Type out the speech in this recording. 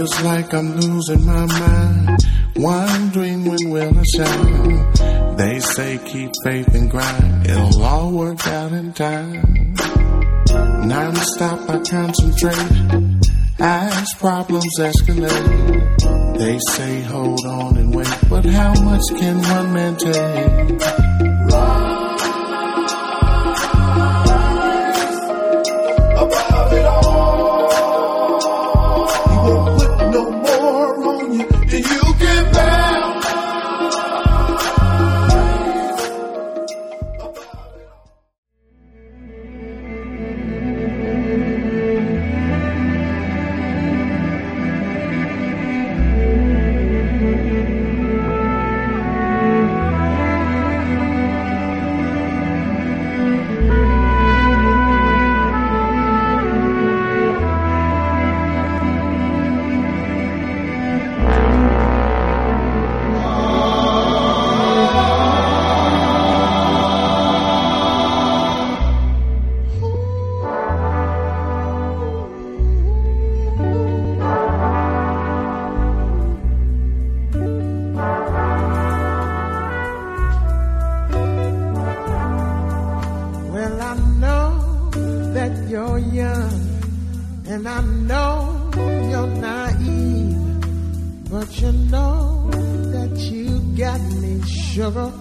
feels like I'm losing my mind, wondering when will I shine. They say keep faith and grind, it'll all work out in time. Non-stop I concentrate as problems escalate. They say hold on and wait, but how much can one man take? Rise above it all. He won't put no more on you than you can bear. Sugar,